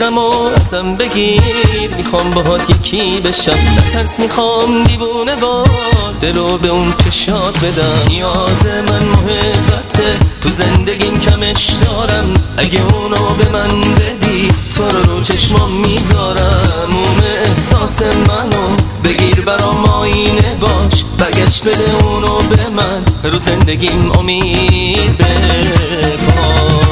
تقدیرم و ازم بگیر، میخوام باهات یکی بشم، نترس میخوام دیوونه با دلو به اون چشات بدم. نیاز من محبته، تو زندگیم کمش دارم، اگه اونو به من بدی تو رو چشمام میذارم. اون احساس منو بگیر برام آینه باش، برگشت بده اونو به من، رو زندگیم امید بپاش.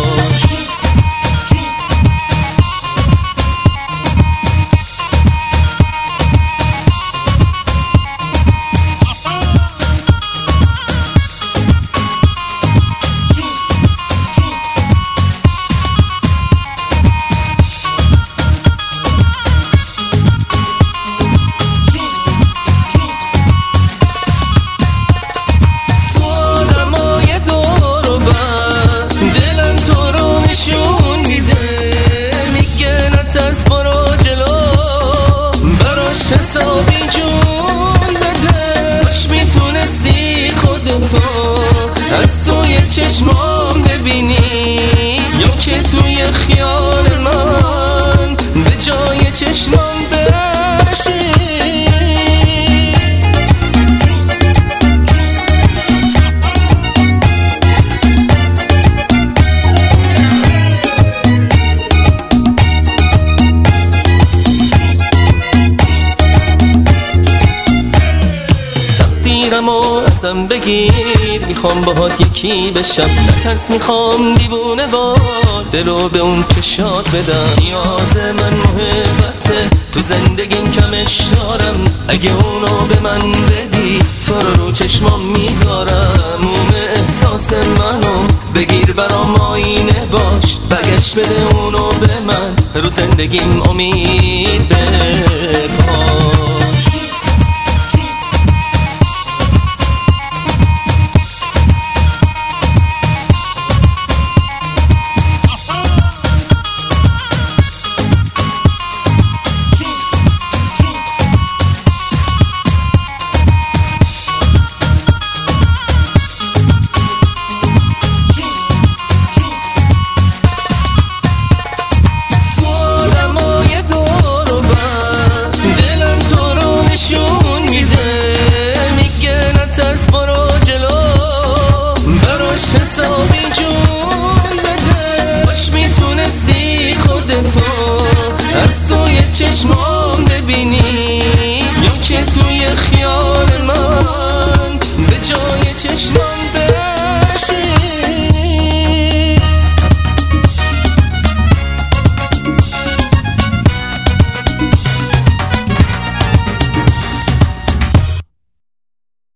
حسابی جون بده، باش میتونستی خودتو از توی چشمام ببینی، یا که توی خیال من به جای چشمام بشی. تقدیرم و ازم بگیر، میخوام باهات یکی بشم، نترس میخوام دیوونه با دلو به اون چشات بدم. نیاز من محبته، تو زندگیم کمش دارم، اگه اونو به من بدی تو رو چشمام میذارم. اون احساس منو بگیر برام آینه باش، برگشت بده اونو به من، رو زندگیم امید بپاش.